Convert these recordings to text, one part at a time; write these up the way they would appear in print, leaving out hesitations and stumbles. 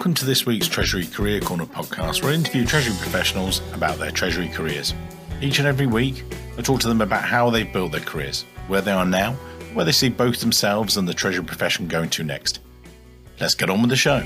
Welcome to this week's Treasury Career Corner podcast, where I interview Treasury professionals about their Treasury careers. Each and every week, I talk to them about how they've built their careers, where they are now, where they see both themselves and the Treasury profession going to next. Let's get on with the show.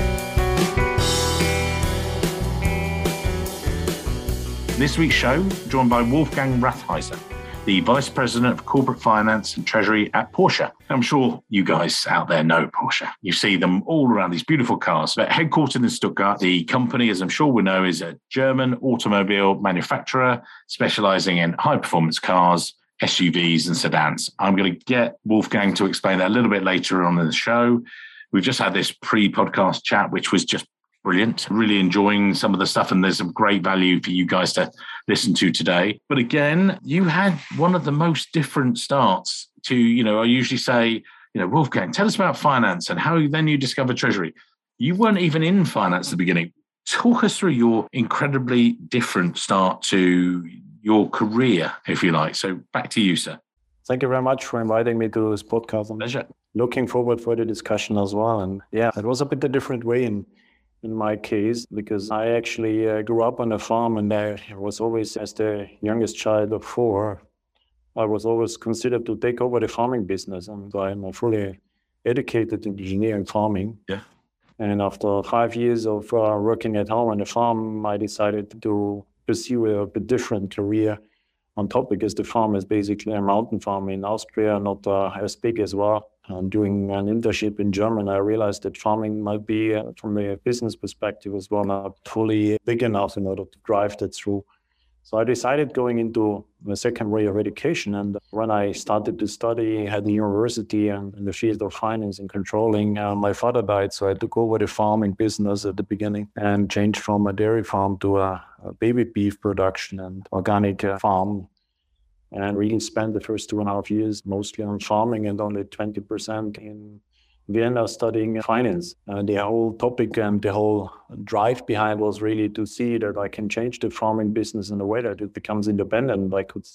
This week's show, joined by Wolfgang Rathheiser, the Vice President of Corporate Finance and Treasury at Porsche. I'm sure you guys out there know Porsche. You see them all around these beautiful cars. But headquartered in Stuttgart, the company, as I'm sure we know, is a German automobile manufacturer specializing in high-performance cars, SUVs and sedans. I'm going to get Wolfgang to explain that a little bit later on in the show. We've just had this pre-podcast chat, which was just brilliant. Really enjoying some of the stuff, and there's some great value for you guys to listen to today. But again, you had one of the most different starts to, I usually say, Wolfgang, tell us about finance and how then you discovered Treasury. You weren't even in finance at the beginning. Talk us through your incredibly different start to your career, if you like. So back to you, sir. Thank you very much for inviting me to this podcast. Pleasure. Looking forward for the discussion as well. And yeah, it was a bit a different way in my case, because I actually grew up on a farm, and I was always, as the youngest child of four, I was always considered to take over the farming business. And so I'm fully educated in engineering farming. Yeah. And after 5 years of working at home on the farm, I decided to pursue a bit different career on top, because the farm is basically a mountain farm in Austria, not as big as well. Doing an internship in Germany, I realized that farming might be, from a business perspective as well, not fully big enough in order to drive that through. So I decided going into the second way of education. And when I started to study at the university and in the field of finance and controlling, my father died. So I took over the farming business at the beginning and changed from a dairy farm to a baby beef production and organic farm. And really spent the first 2.5 years mostly on farming and only 20% in Vienna studying finance. The whole topic and the whole drive behind was really to see that I can change the farming business in a way that it becomes independent. I could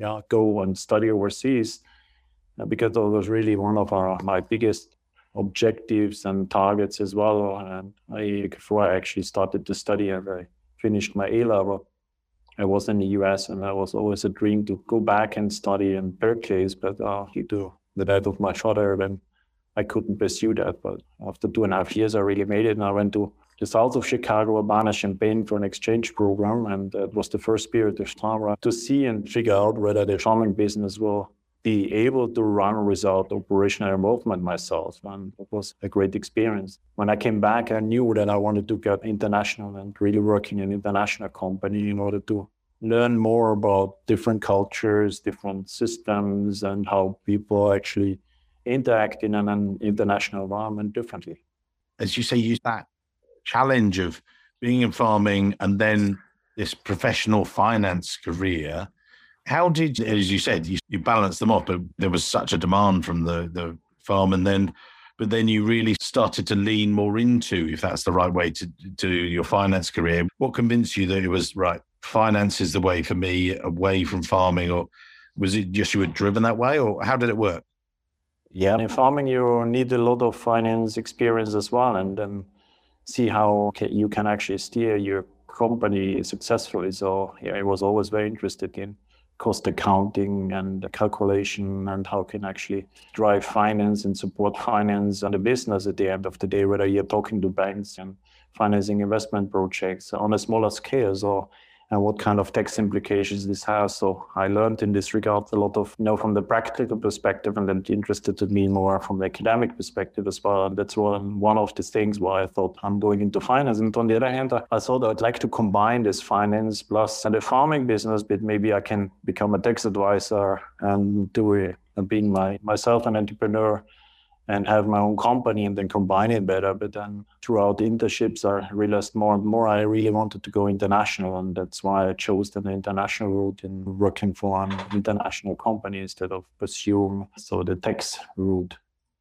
go and study overseas, because that was really one of my biggest objectives and targets as well. And before I actually started to study and I finished my A-level, I was in the US, and that was always a dream to go back and study in Berkeley, but due to the death of my father, then I couldn't pursue that. But after 2.5 years, I really made it, and I went to the south of Chicago, Urbana-Champaign, for an exchange program, and it was the first period of time to see and figure out whether the farming business will be able to run without operational involvement myself, and it was a great experience. When I came back, I knew that I wanted to get international and really work in an international company in order to learn more about different cultures, different systems, and how people actually interact in an international environment differently. As you say, use that challenge of being in farming and then this professional finance career. How did, as you said, you balanced them off, but there was such a demand from the farm, but then you really started to lean more into, if that's the right way, to your finance career. What convinced you that it was right? Finance is the way for me, away from farming, or was it just you were driven that way, or how did it work? Yeah, in farming you need a lot of finance experience as well, and then see how you can actually steer your company successfully. So yeah, I was always very interested in cost accounting and calculation, and how can actually drive finance and support finance and the business at the end of the day, whether you're talking to banks and financing investment projects on a smaller scale, and what kind of tax implications this has. So I learned in this regard a lot of, from the practical perspective, and then interested to me more from the academic perspective as well. And that's one of the things why I thought I'm going into finance. And on the other hand, I thought I'd like to combine this finance plus the farming business, but maybe I can become a tax advisor and being myself an entrepreneur and have my own company and then combine it better. But then throughout the internships, I realized more and more I really wanted to go international. And that's why I chose the international route in working for an international company instead of pursuing the tax route.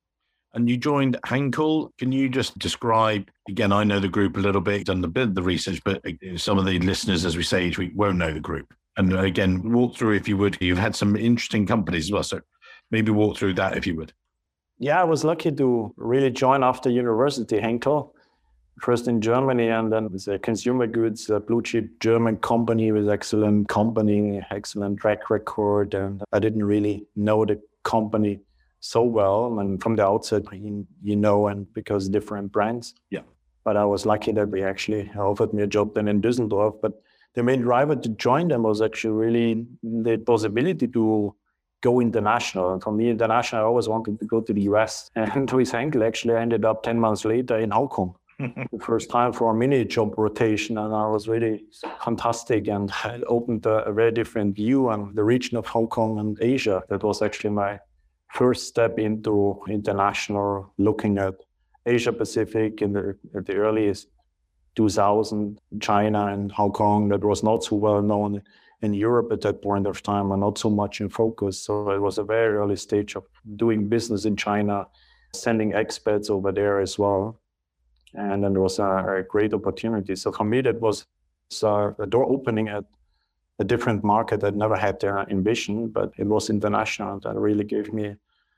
And you joined Henkel. Can you just describe, again, I know the group a little bit, done a bit of the research, but some of the listeners, as we say each week, won't know the group. And again, walk through, if you would. You've had some interesting companies as well, so maybe walk through that if you would. Yeah, I was lucky to really join after university, Henkel. First in Germany, and then with a consumer goods, a blue chip German company with excellent track record. And I didn't really know the company so well. And from the outset, and because different brands. Yeah. But I was lucky that they actually offered me a job then in Düsseldorf. But the main driver to join them was actually really the possibility to go international. And for me, international, I always wanted to go to the US. And with Henkel, actually, I ended up 10 months later in Hong Kong. The first time for a mini job rotation, and I was really fantastic, and it opened a very different view on the region of Hong Kong and Asia. That was actually my first step into international, looking at Asia Pacific in the earliest 2000, China and Hong Kong. That was not so well known in Europe at that point of time, and not so much in focus. So it was a very early stage of doing business in China, sending expats over there as well. And then there was a great opportunity. So for me, that was a door opening at a different market that never had their ambition, but it was international. That really gave me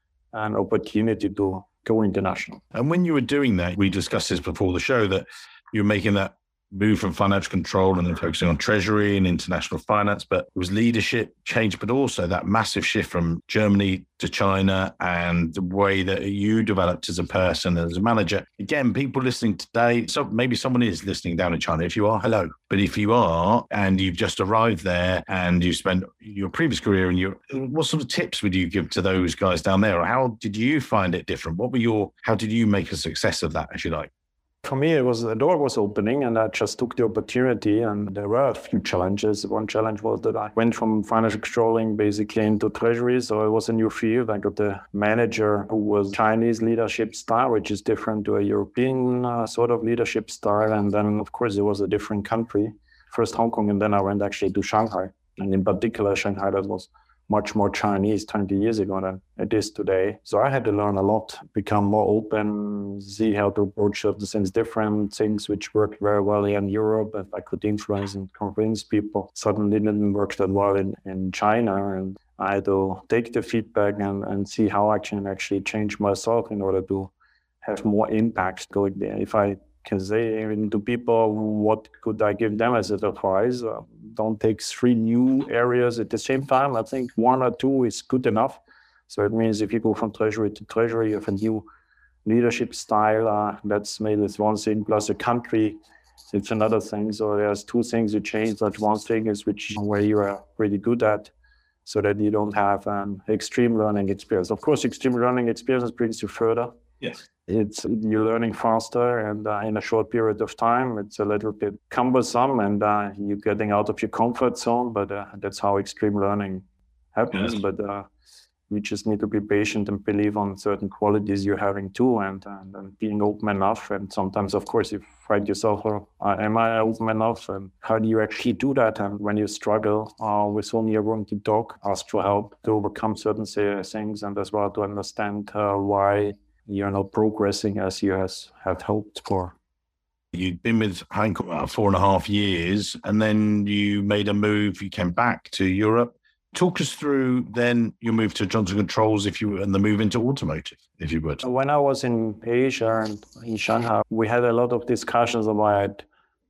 an opportunity to go international. And when you were doing that, we discussed this before the show, that you're making that move from financial control and then focusing on treasury and international finance, but it was leadership change, but also that massive shift from Germany to China and the way that you developed as a person, as a manager. Again, people listening today, so maybe someone is listening down in China. If you are, hello. But if you are, and you've just arrived there and you spent your previous career what sort of tips would you give to those guys down there? Or how did you find it different? How did you make a success of that, if you like? For me, the door was opening, and I just took the opportunity, and there were a few challenges. One challenge was that I went from financial controlling basically into treasury, so it was a new field. I got the manager who was Chinese leadership style, which is different to a European sort of leadership style. And then, of course, it was a different country. First Hong Kong, and then I went actually to Shanghai. And in particular, Shanghai, that was much more Chinese 20 years ago than it is today. So I had to learn a lot, become more open, see how to approach certain things, different things which worked very well here in Europe. If I could influence and convince people, suddenly didn't work that well in China. And I had to take the feedback and see how I can actually change myself in order to have more impact going there. If I can say to people, what could I give them as advice? Don't take 3 new areas at the same time. I think 1 or 2 is good enough. So it means if you go from treasury to treasury, you have a new leadership style. That's maybe one thing, plus a country, it's another thing. So there's 2 things you change. That one thing is where you are really good at, so that you don't have an extreme learning experience. Of course, extreme learning experience brings you further. Yes. You're learning faster, and in a short period of time. It's a little bit cumbersome, and you're getting out of your comfort zone, but that's how extreme learning happens. Yes. But you just need to be patient and believe on certain qualities you're having too, and being open enough. And sometimes, of course, you find yourself, am I open enough? And how do you actually do that? And when you struggle with whom you're going to talk, ask for help to overcome certain things, and as well to understand why you're not progressing as you have hoped for. You'd been with Henkel about 4.5 years, and then you made a move. You came back to Europe. Talk us through then your move to Johnson Controls, and the move into automotive, if you would. When I was in Asia and in Shanghai, we had a lot of discussions about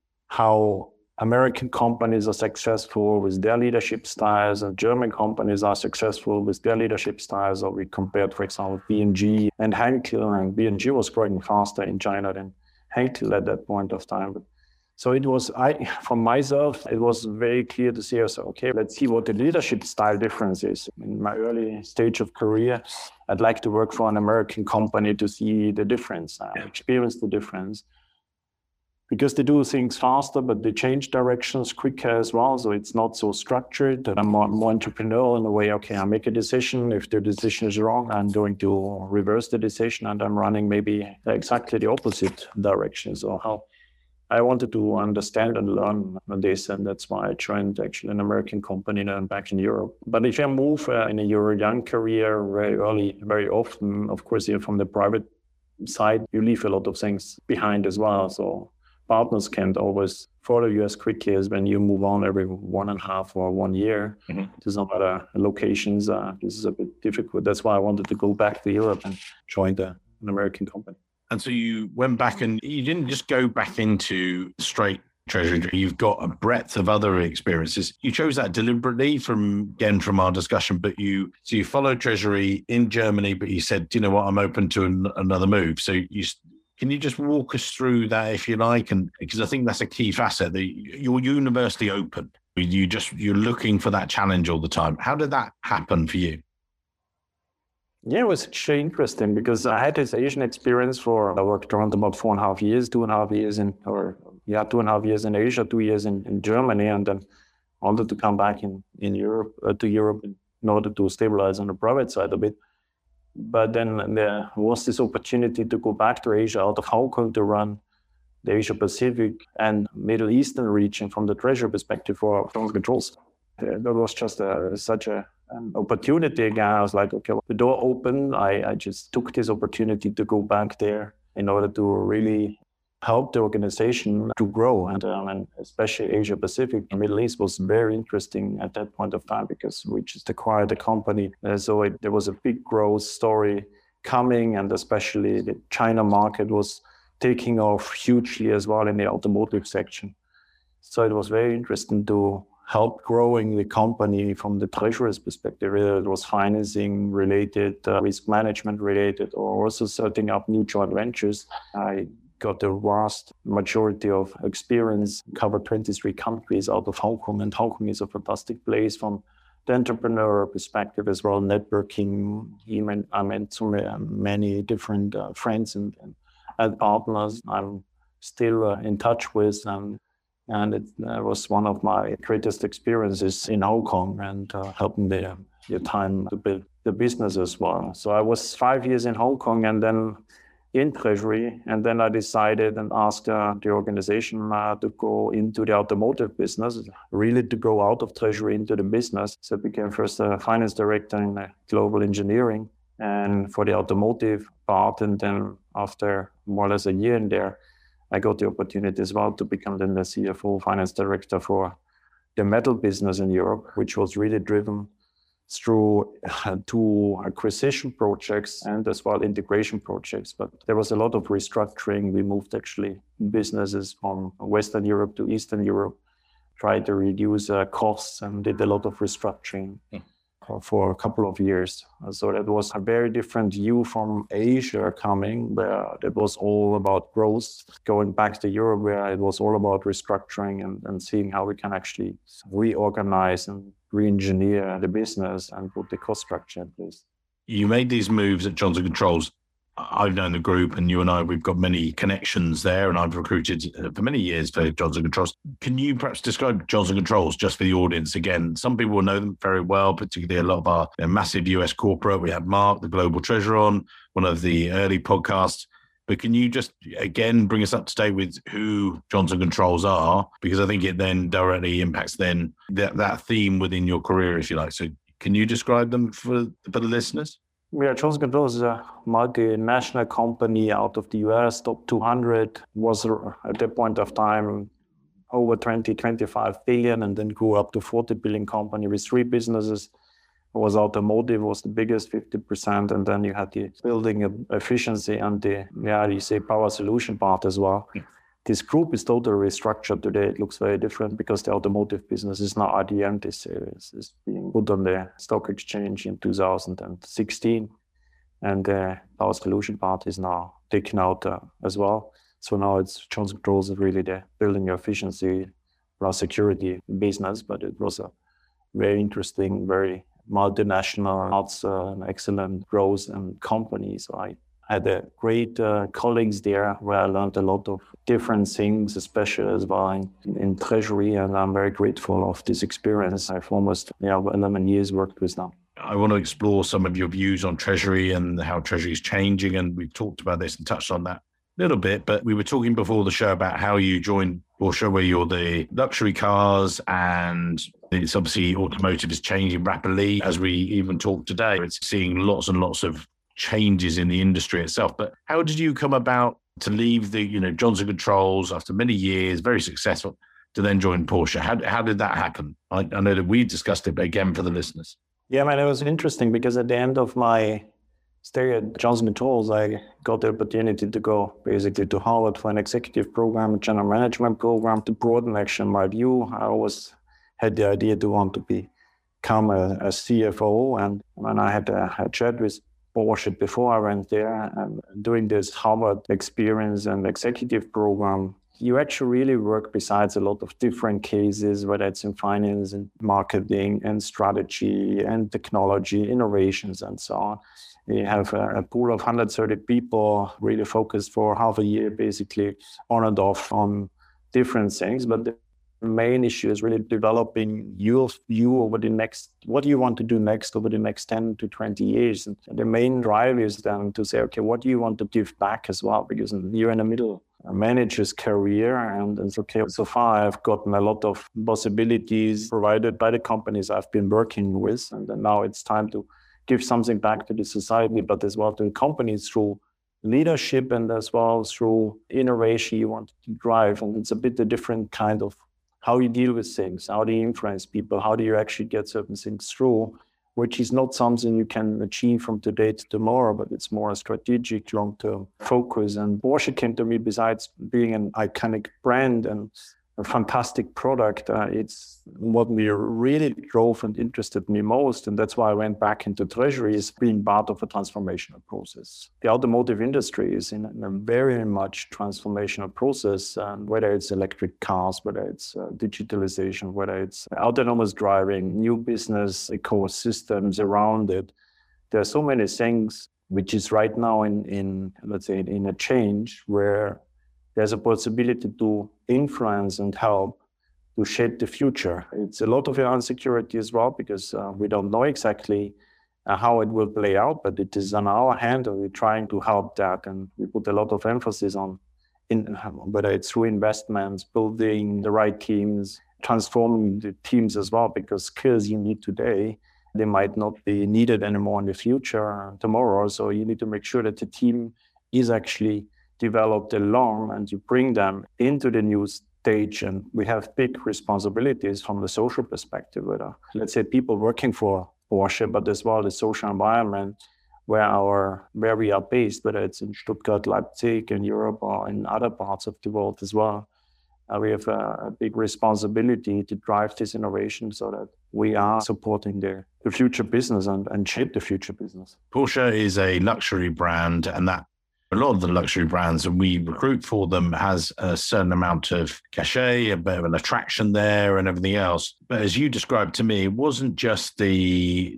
how American companies are successful with their leadership styles, and German companies are successful with their leadership styles. So we compared, for example, B&G and Henkel, and B&G was growing faster in China than Henkel at that point of time. So it was, for myself, it was very clear to see, okay, let's see what the leadership style difference is. In my early stage of career, I'd like to work for an American company to see the difference, experience the difference. Because they do things faster, but they change directions quicker as well. So it's not so structured. And I'm more entrepreneurial in a way, okay, I make a decision. If the decision is wrong, I'm going to reverse the decision, and I'm running maybe exactly the opposite direction. So how I wanted to understand and learn this, and that's why I joined actually an American company then back in Europe. But if you move in your young career very early, very often, of course, from the private side, you leave a lot of things behind as well. So partners can't always follow you as quickly as when you move on every 1.5 or 1 year to some other locations. This is a bit difficult. That's why I wanted to go back to Europe and join an American company. And so you went back and you didn't just go back into straight treasury. You've got a breadth of other experiences. You chose that deliberately from our discussion, but you followed treasury in Germany, but you said, you know what, I'm open to another move. So can you just walk us through that, if you like? And because I think that's a key facet, that you're university open. You're looking for that challenge all the time. How did that happen for you? Yeah, it was actually interesting because I had this Asian experience I worked around about 2.5 years in Asia, 2 years in Germany, and then wanted to come back in Europe, to Europe in order to stabilize on the private side a bit. But then there was this opportunity to go back to Asia out of Hong Kong to run the Asia Pacific and Middle Eastern region from the treasury perspective for Johnson Controls. That was just such an opportunity again. I was like, okay, the door opened. I just took this opportunity to go back there in order to really help the organization to grow. And especially Asia Pacific and Middle East was very interesting at that point of time because we just acquired the company. So there was a big growth story coming, and especially the China market was taking off hugely as well in the automotive section. So it was very interesting to help growing the company from the treasurer's perspective, whether it was financing related, risk management related, or also setting up new joint ventures. I got the vast majority of experience, covered 23 countries out of Hong Kong, and Hong Kong is a fantastic place from the entrepreneur perspective as well, networking. I met so many different friends and partners I'm still in touch with, and it was one of my greatest experiences in Hong Kong and helping the time to build the business as well. So I was 5 years in Hong Kong and then in treasury, and then I decided and asked the organization to go into the automotive business, really to go out of treasury into the business. So I became first a finance director in global engineering and for the automotive part, and then after more or less a year in there, I got the opportunity as well to become then the CFO, finance director for the metal business in Europe, which was really driven through 2 acquisition projects and as well integration projects. But there was a lot of restructuring. We moved actually businesses from Western Europe to Eastern Europe, tried to reduce costs and did a lot of restructuring for a couple of years. So that was a very different view from Asia coming, where it was all about growth, going back to Europe, where it was all about restructuring and seeing how we can actually reorganize and re-engineer the business and put the cost structure in place. You made these moves at Johnson Controls. I've known the group, and you and I, we've got many connections there, and I've recruited for many years for Johnson Controls. Can you perhaps describe Johnson Controls just for the audience again? Some people will know them very well, particularly a lot of our massive US corporate. We had Mark, the global treasurer, on one of the early podcasts. But can you just, again, bring us up to date with who Johnson Controls are? Because I think it then directly impacts then that theme within your career, if you like. So can you describe them for the listeners? Yeah, Johnson Controls is a multinational company out of the US, top 200, was at that point of time over 25 billion, and then grew up to 40 billion company with 3 businesses. It was automotive, was the biggest, 50%, and then you had the building efficiency and the, power solution part as well. Yeah. This group is totally restructured today. It looks very different because the automotive business is now IDM. This is being put on the stock exchange in 2016. And the power solution part is now taken out as well. So now it's Johnson Controls is really the building efficiency plus security business, but it was a very interesting, very multinational, an excellent growth and company. So I had great colleagues there where I learned a lot of different things, especially as well in treasury, and I'm very grateful of this experience. I've almost 11 years worked with them. I want to explore some of your views on treasury and how treasury is changing, and we've talked about this and touched on that a little bit, but we were talking before the show about how you joined Porsche, where you're the luxury cars, and it's obviously automotive is changing rapidly as we even talk today. It's seeing lots and lots of changes in the industry itself. But how did you come about to leave the Johnson Controls after many years, very successful, to then join Porsche? How did that happen? I know that we discussed it, but again for the listeners. Yeah, man, it was interesting because at the end of my stay at Johnson Controls, I got the opportunity to go basically to Harvard for an executive program, a general management program to broaden actually my view. I always had the idea to want to become a CFO. And when I had a chat with Porsche before I went there and doing this Harvard experience and executive program, you actually really work besides a lot of different cases, whether it's in finance and marketing and strategy and technology, innovations and so on. You have a pool of 130 people really focused for half a year, basically on and off on different things. But the main issue is really developing your view over the next, what do you want to do next over the next 10 to 20 years? And the main drive is then to say, okay, what do you want to give back as well? Because you're in the middle manager's career, and it's okay. So far, I've gotten a lot of possibilities provided by the companies I've been working with, and then now it's time to give something back to the society, but as well to the companies through leadership and as well through innovation you want to drive. And it's a bit a different kind of how you deal with things, how do you influence people, how do you actually get certain things through, which is not something you can achieve from today to tomorrow, but it's more a strategic long-term focus. And Porsche came to me, besides being an iconic brand and a fantastic product, it's what me really drove and interested me most. And that's why I went back into treasury, is being part of a transformational process. The automotive industry is in a very much transformational process, and whether it's electric cars, whether it's digitalization, whether it's autonomous driving, new business ecosystems around it. There are so many things which is right now in let's say, in a change where there's a possibility to influence and help to shape the future. It's a lot of insecurity as well, because we don't know exactly how it will play out, but it is on our hand, and we're trying to help that. And we put a lot of emphasis on whether it's through investments, building the right teams, transforming the teams as well, because skills you need today, they might not be needed anymore in the future, tomorrow. So you need to make sure that the team is actually developed along, and you bring them into the new stage. And we have big responsibilities from the social perspective, whether, let's say, people working for Porsche, but as well the social environment where we are based, whether it's in Stuttgart, Leipzig, in Europe, or in other parts of the world as well. We have a big responsibility to drive this innovation so that we are supporting the future business and shape the future business. Porsche is a luxury brand, and that a lot of the luxury brands that we recruit for them has a certain amount of cachet, a bit of an attraction there and everything else. But as you described to me, it wasn't just the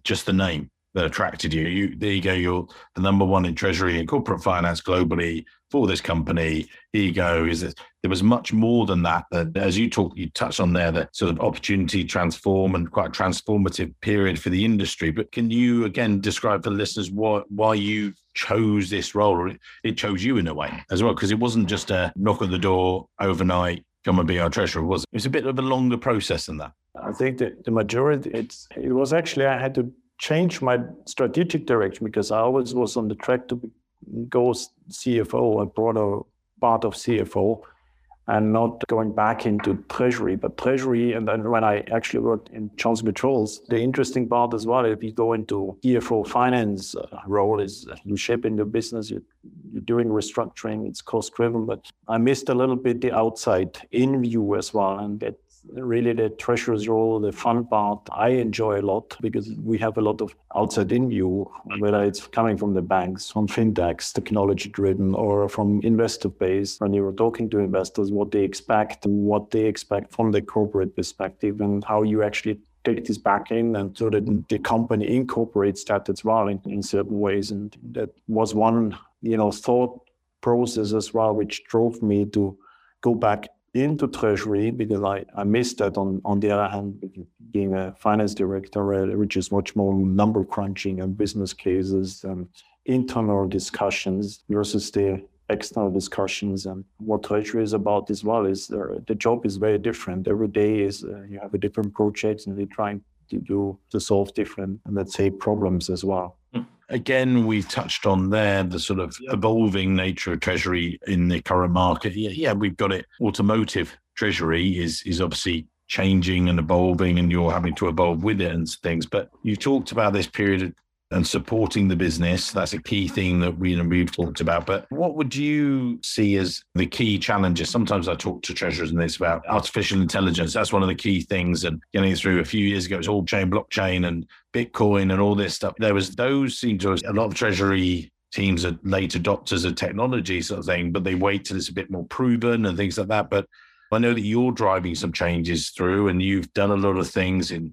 name that attracted you. There you go, you're the number one in treasury and corporate finance globally for this company. Here you go. There was much more than that. As you touched on there, that sort of opportunity transform and quite a transformative period for the industry. But can you again describe for the listeners why you chose this role, or it chose you in a way as well? Because it wasn't just a knock on the door overnight, come and be our treasurer, was it? It was a bit of a longer process than that. I think that the majority, it was actually, I had to change my strategic direction, because I always was on the track to go CFO, a broader part of CFO, and not going back into treasury. But treasury, and then when I actually worked in Johnson Controls, the interesting part as well, if you go into CFO finance role, is you shaping the business, you're doing restructuring, it's cost driven, but I missed a little bit the outside in view as well. And that really the treasurer's role, the fun part, I enjoy a lot, because we have a lot of outside in view, whether it's coming from the banks, from fintechs, technology driven, or from investor base. When you were talking to investors, what they expect from the corporate perspective, and how you actually take this back in, and so that the company incorporates that as well in certain ways. And that was one, thought process as well, which drove me to go back into treasury, because I missed that on the other hand, being a finance director, which is much more number crunching and business cases and internal discussions versus the external discussions. And what treasury is about as well is the job is very different. Every day is you have a different project, and they're trying to solve different, let's say, problems as well. Again, we've touched on there the sort of evolving nature of treasury in the current market. Yeah, we've got it. Automotive treasury is obviously changing and evolving, and you're having to evolve with it and things. But you talked about this period and supporting the business. That's a key thing that we've talked about. But what would you see as the key challenges? Sometimes I talk to treasurers and it's about artificial intelligence. That's one of the key things. And getting through a few years ago, it was all blockchain and Bitcoin and all this stuff. Those seem to a lot of treasury teams are late adopters of technology sort of thing, but they wait till it's a bit more proven and things like that. But I know that you're driving some changes through and you've done a lot of things in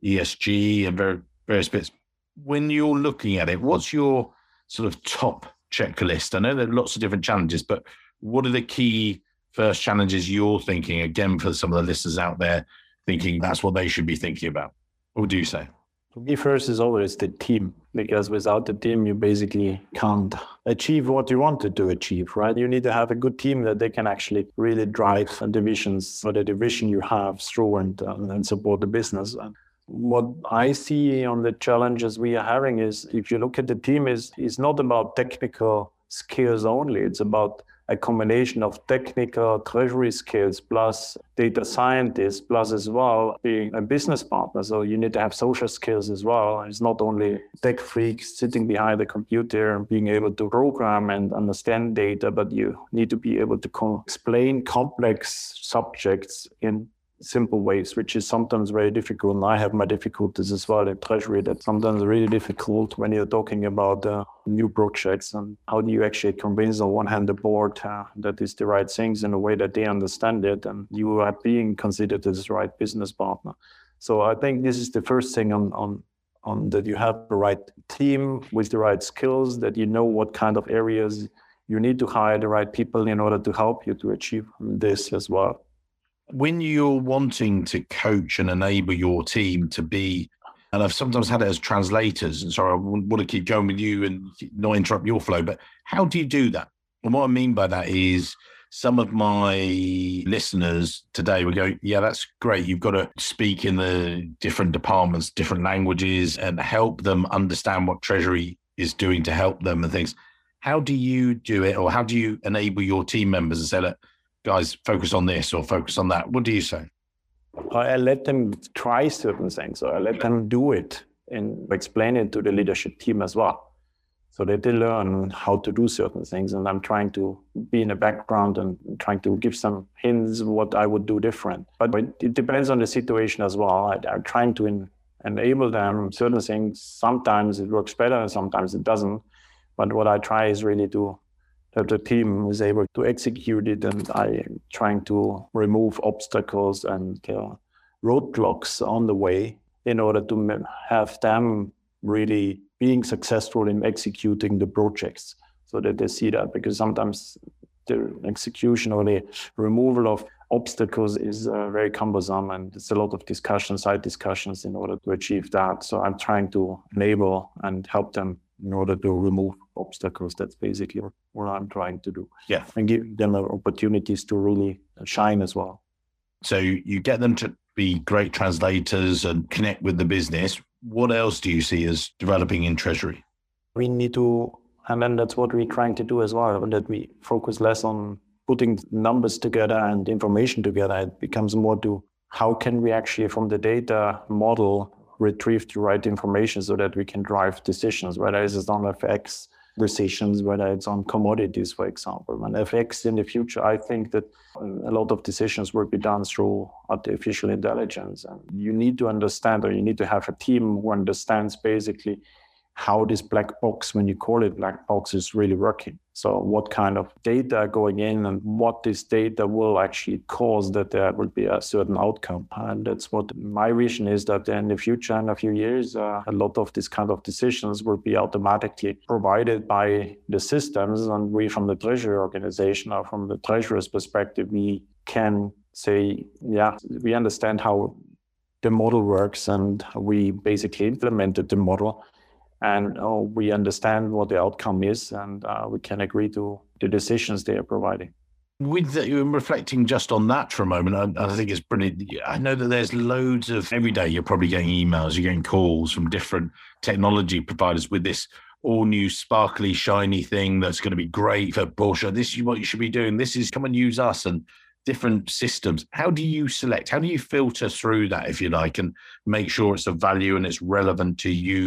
ESG and various bits. When you're looking at it, what's your sort of top checklist? I know there are lots of different challenges, but what are the key first challenges you're thinking, again, for some of the listeners out there thinking that's what they should be thinking about? What would you say? For me, first is always the team, because without the team, you basically can't achieve what you wanted to achieve, right? You need to have a good team that they can actually really drive divisions or the division you have through and support the business. What I see on the challenges we are having is, if you look at the team, is not about technical skills only. It's about a combination of technical treasury skills plus data scientists, plus as well being a business partner. So you need to have social skills as well. It's not only tech freaks sitting behind the computer and being able to program and understand data, but you need to be able to explain complex subjects in simple ways, which is sometimes very difficult. And I have my difficulties as well in treasury. That's sometimes really difficult when you're talking about new projects and how do you actually convince on one hand the board that is the right things in a way that they understand it and you are being considered as the right business partner. So I think this is the first thing on that you have the right team with the right skills, that you know what kind of areas you need to hire the right people in order to help you to achieve this as well. When you're wanting to coach and enable your team to be, and I've sometimes had it as translators, and sorry, I want to keep going with you and not interrupt your flow, but how do you do that? And what I mean by that is some of my listeners today will go, yeah, that's great. You've got to speak in the different departments, different languages, and help them understand what Treasury is doing to help them and things. How do you do it, or how do you enable your team members to say, look, guys, focus on this or focus on that? What do you say? I let them try certain things, or I let them do it and explain it to the leadership team as well, so that they learn how to do certain things. And I'm trying to be in the background and trying to give some hints what I would do different. But it depends on the situation as well. I'm trying to enable them certain things. Sometimes it works better and sometimes it doesn't. But what I try is really to that the team is able to execute it, and I am trying to remove obstacles and roadblocks on the way in order to have them really being successful in executing the projects, so that they see that. Because sometimes the execution or the removal of obstacles is very cumbersome, and it's a lot of side discussions in order to achieve that. So I'm trying to enable and help them in order to remove obstacles. That's basically what I'm trying to do. Yeah. And give them opportunities to really shine as well. So you get them to be great translators and connect with the business. What else do you see as developing in Treasury? We need to, and then that's what we're trying to do as well, that we focus less on putting numbers together and information together. It becomes more to how can we actually, from the data model, retrieve the right information so that we can drive decisions, whether it's on FX decisions, whether it's on commodities, for example. And FX in the future, I think that a lot of decisions will be done through artificial intelligence. And you need to understand, or you need to have a team who understands basically how this black box, when you call it black box, is really working. So what kind of data are going in and what this data will actually cause that there will be a certain outcome. And that's what my vision is, that in the future, in a few years, a lot of these kind of decisions will be automatically provided by the systems. And we, from the Treasury organization or from the treasurer's perspective, we can say, yeah, we understand how the model works and we basically implemented the model. And we understand what the outcome is, and we can agree to the decisions they are providing. With that, you're reflecting just on that for a moment. I think it's brilliant. I know that there's loads of, every day you're probably getting emails, you're getting calls from different technology providers with this all new sparkly, shiny thing that's going to be great for Porsche. This is what you should be doing. This is, come and use us, and different systems. How do you select? How do you filter through that, if you like, and make sure it's of value and it's relevant to you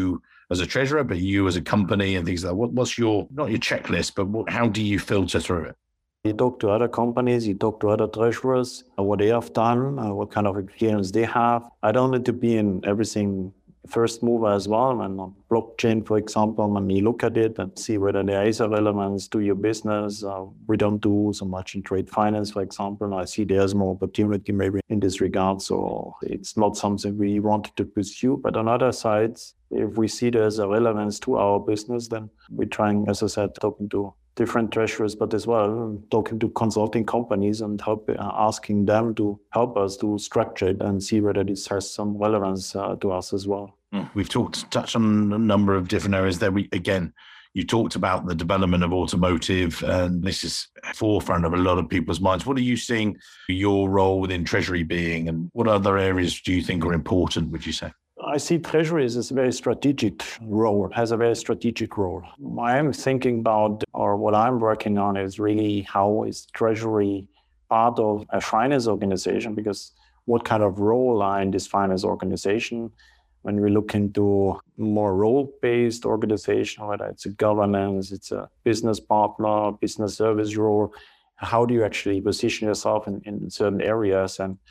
as a treasurer, but you as a company and things like that? What's your, not your checklist, but how do you filter through it? You talk to other companies, you talk to other treasurers, what they have done, what kind of experience they have. I don't need to be in everything first mover as well. And on blockchain, for example, when you look at it and see whether there is a relevance to your business, we don't do so much in trade finance, for example. And I see there's more opportunity maybe in this regard. So it's not something we wanted to pursue. But on other sides, if we see there's a relevance to our business, then we're trying, as I said, talking to different treasurers, but as well talking to consulting companies and asking them to help us to structure it and see whether this has some relevance to us as well. We've touched on a number of different areas there. You talked about the development of automotive, and this is forefront of a lot of people's minds. What are you seeing your role within Treasury being, and what other areas do you think are important, would you say? I see Treasury as a very strategic role, has a very strategic role. I am thinking about, or what I'm working on is really how is Treasury part of a finance organization, because what kind of role are in this finance organization? When we look into more role-based organization, whether it's a governance, it's a business partner, business service role, how do you actually position yourself in certain areas and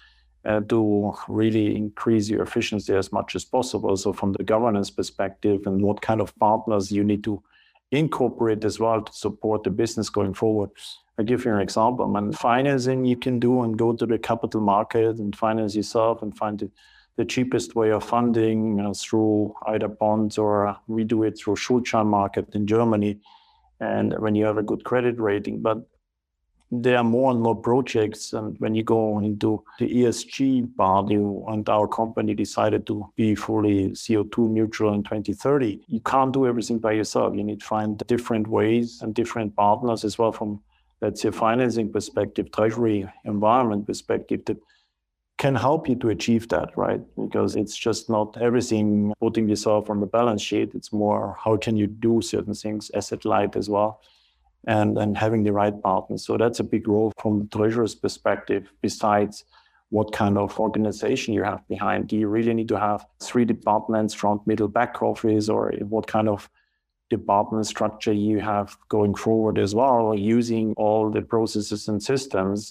to really increase your efficiency as much as possible? So from the governance perspective, and what kind of partners you need to incorporate as well to support the business going forward. I'll give you an example. Financing you can do and go to the capital market and finance yourself and find the cheapest way of funding through either bonds, or we do it through Schuldschein market in Germany, and when you have a good credit rating. But there are more and more projects, and when you go into the ESG part, and our company decided to be fully CO2 neutral in 2030, you can't do everything by yourself. You need to find different ways and different partners as well from, let's say, financing perspective, treasury environment perspective, that can help you to achieve that, right? Because it's just not everything putting yourself on the balance sheet. It's more, how can you do certain things, asset light as well, and having the right partners. So that's a big role from the treasurer's perspective, besides what kind of organization you have behind. Do you really need to have 3 departments, front, middle, back office, or what kind of department structure you have going forward as well, using all the processes and systems,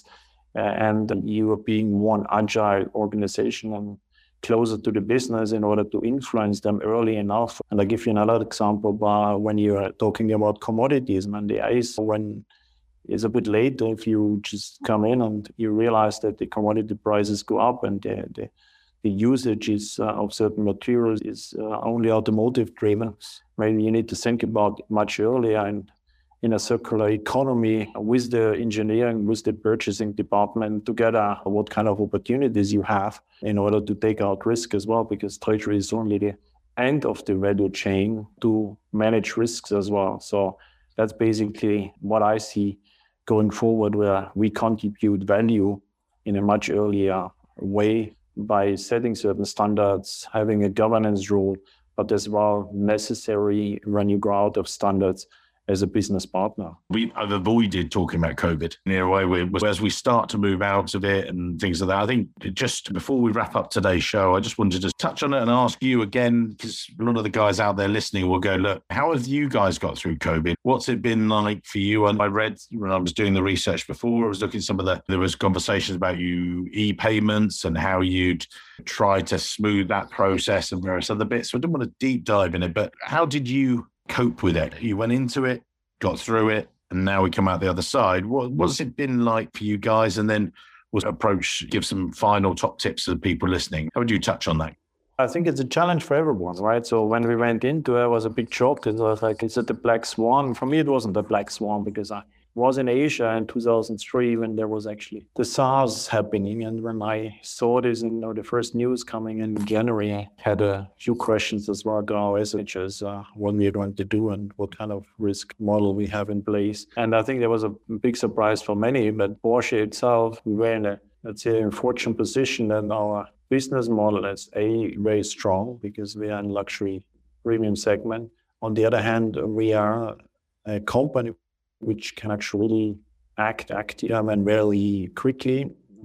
and you are being one agile organization and closer to the business in order to influence them early enough. And I'll give you another example. When you're talking about commodities, when it's a bit late, if you just come in and you realize that the commodity prices go up and the usage of certain materials is only automotive driven, maybe you need to think about it much earlier and in a circular economy with the engineering, with the purchasing department together, what kind of opportunities you have in order to take out risk as well, because treasury is only the end of the value chain to manage risks as well. So that's basically what I see going forward, where we contribute value in a much earlier way by setting certain standards, having a governance role, but as well necessary when you go out of standards as a business partner. I've avoided talking about COVID in a way as we start to move out of it and things like that. I think just before we wrap up today's show, I just wanted to touch on it and ask you again, because a lot of the guys out there listening will go, look, how have you guys got through COVID? What's it been like for you? And I read when I was doing the research before, I was looking at there was conversations about you e-payments and how you'd try to smooth that process and various other bits. So I didn't want to deep dive in it, but how did you cope with it? You went into it, got through it, and now we come out the other side. What's it been like for you guys? And then we'll give some final top tips to the people listening. How would you touch on that? I think it's a challenge for everyone, right? So when we went into it, it was a big shock. It was like, is it the black swan? For me, it wasn't a black swan, because I was in Asia in 2003 when there was actually the SARS happening. And when I saw this, the first news coming in January, I had a few questions as well to our researchers, what we are going to do and what kind of risk model we have in place. And I think there was a big surprise for many, but Porsche itself, we were in a, let's say, a fortunate position, and our business model is very strong because we are in luxury premium segment. On the other hand, we are a company which can actually act and very quickly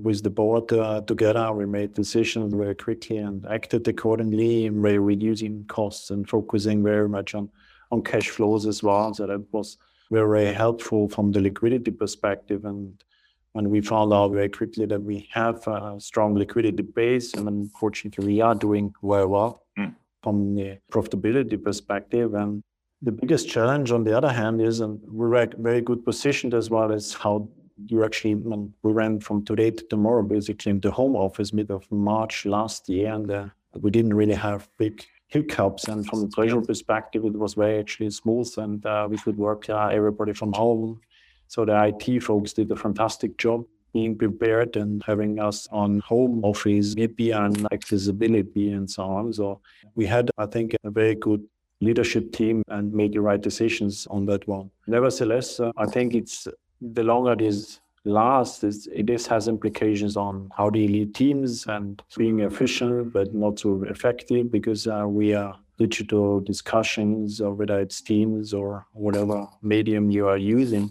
with the board together, we made decisions very quickly and acted accordingly, by reducing costs and focusing very much on cash flows as well. So that was very helpful from the liquidity perspective. And when we found out very quickly that we have a strong liquidity base, and unfortunately we are doing very well from the profitability perspective. And the biggest challenge on the other hand is, and we're very good positioned as well, is how you actually, we ran from today to tomorrow basically into home office mid of March last year, and we didn't really have big hiccups. And from the treasury perspective, it was very actually smooth, and we could work everybody from home. So the IT folks did a fantastic job being prepared and having us on home office, VPN and accessibility and so on. So we had, I think, a very good leadership team and made the right decisions on that one. Nevertheless, I think it's the longer this lasts, it has implications on how do you lead teams and being efficient but not so effective, because we are digital discussions, or whether it's Teams or whatever medium you are using,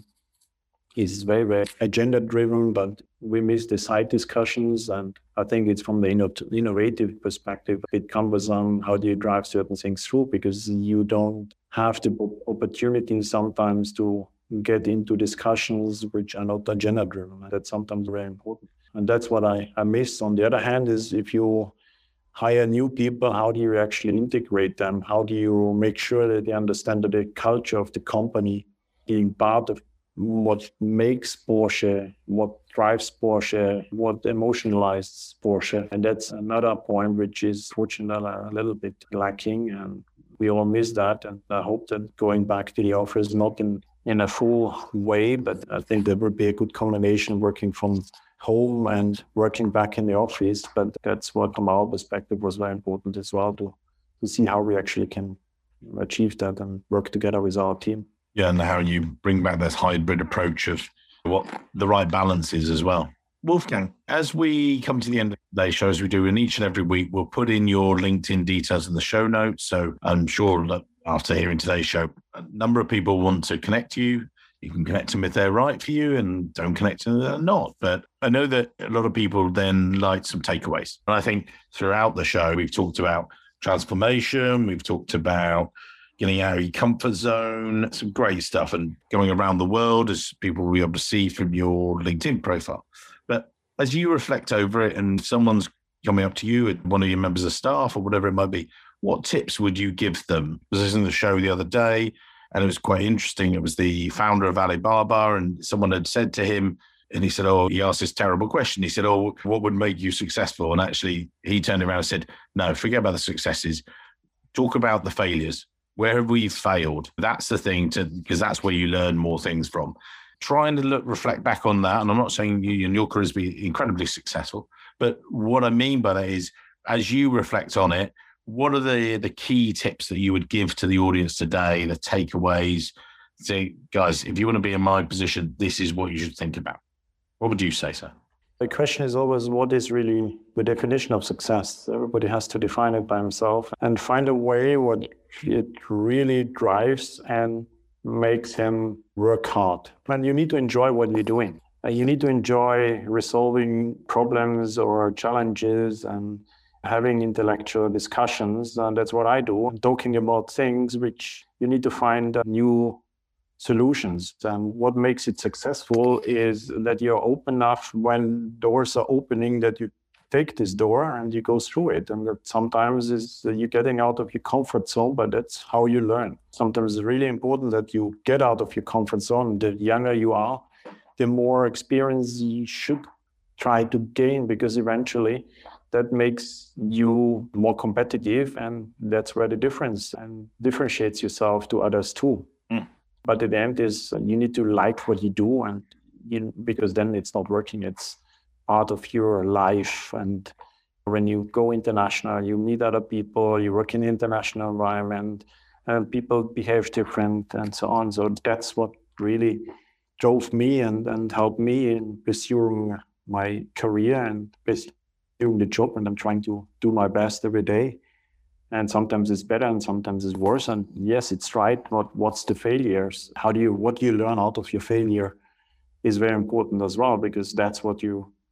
is very, very agenda-driven, but we miss the side discussions. And I think it's from the innovative perspective, it comes on how do you drive certain things through, because you don't have the opportunity sometimes to get into discussions which are not agenda-driven. That's sometimes very important. And that's what I miss. On the other hand, is if you hire new people, how do you actually integrate them? How do you make sure that they understand the culture of the company, being part of what makes Porsche, what drives Porsche, what emotionalizes Porsche? And that's another point which is fortunately a little bit lacking, and we all miss that. And I hope that going back to the office, not in a full way, but I think there would be a good combination working from home and working back in the office. But that's what, from our perspective, was very important as well, to see how we actually can achieve that and work together with our team. Yeah, and how you bring back this hybrid approach of what the right balance is as well. Wolfgang, as we come to the end of today's show, as we do in each and every week, we'll put in your LinkedIn details in the show notes. So I'm sure that after hearing today's show, a number of people want to connect to you. You can connect them if they're right for you, and don't connect to them if they're not. But I know that a lot of people then like some takeaways. And I think throughout the show, we've talked about transformation, we've talked about getting out of your comfort zone, some great stuff, and going around the world, as people will be able to see from your LinkedIn profile. But as you reflect over it and someone's coming up to you, one of your members of staff or whatever it might be, what tips would you give them? I was in the show the other day, and it was quite interesting. It was the founder of Alibaba, and someone had said to him, and he said, he asked this terrible question. He said, what would make you successful? And actually, he turned around and said, no, forget about the successes. Talk about the failures. Where have we failed? That's the thing, because that's where you learn more things from. Trying to reflect back on that, and I'm not saying you and your career has been incredibly successful, but what I mean by that is, as you reflect on it, what are the key tips that you would give to the audience today, the takeaways? Say, guys, if you want to be in my position, this is what you should think about. What would you say, sir? The question is always, what is really the definition of success? Everybody has to define it by himself and find a way what it really drives and makes him work hard. And you need to enjoy what you're doing. You need to enjoy resolving problems or challenges and having intellectual discussions. And that's what I do. I'm talking about things which you need to find new solutions. And what makes it successful is that you're open enough when doors are opening, that you take this door and you go through it. And that sometimes is you're getting out of your comfort zone, but that's how you learn. Sometimes it's really important that you get out of your comfort zone. The younger you are, the more experience you should try to gain, because eventually that makes you more competitive, and that's where the difference and differentiates yourself to others too. But at the end is you need to like what you do, and because then it's not working. It's part of your life. And when you go international, you meet other people, you work in an international environment, and people behave different and so on. So that's what really drove me and helped me in pursuing my career and doing the job. And I'm trying to do my best every day. And sometimes it's better and sometimes it's worse. And yes, it's right. What's the failures? What do you learn out of your failure is very important as well, because that's what you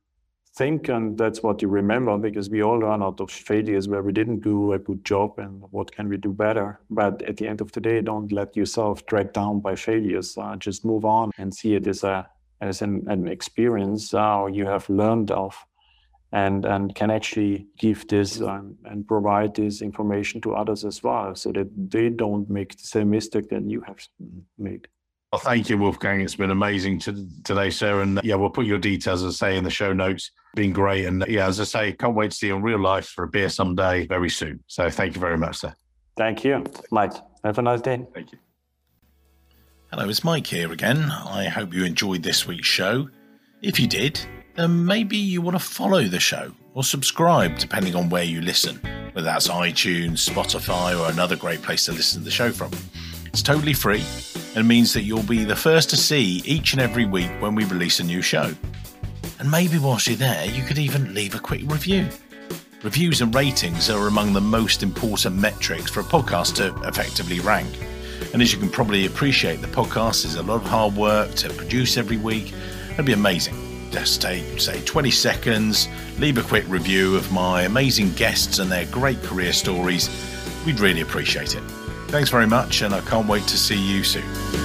think, and that's what you remember, because we all learn out of failures where we didn't do a good job and what can we do better. But at the end of the day, don't let yourself drag down by failures. Just move on and see it as an experience you have learned of, and can actually give this and provide this information to others as well, so that they don't make the same mistake that you have made. Well, thank you, Wolfgang. It's been amazing today, sir. And we'll put your details, as I say, in the show notes. Been great. And as I say, can't wait to see you in real life for a beer someday very soon. So thank you very much, sir. Thank you, Mike. Have a nice day. Thank you. Hello, it's Mike here again. I hope you enjoyed this week's show. If you did, then maybe you want to follow the show or subscribe, depending on where you listen, whether that's iTunes, Spotify, or another great place to listen to the show from. It's totally free and means that you'll be the first to see each and every week when we release a new show. And maybe whilst you're there, you could even leave a quick review. Reviews and ratings are among the most important metrics for a podcast to effectively rank. And as you can probably appreciate, the podcast is a lot of hard work to produce every week. It'd be amazing. Just take, say, 20 seconds, leave a quick review of my amazing guests and their great career stories. We'd really appreciate it. Thanks very much, and I can't wait to see you soon.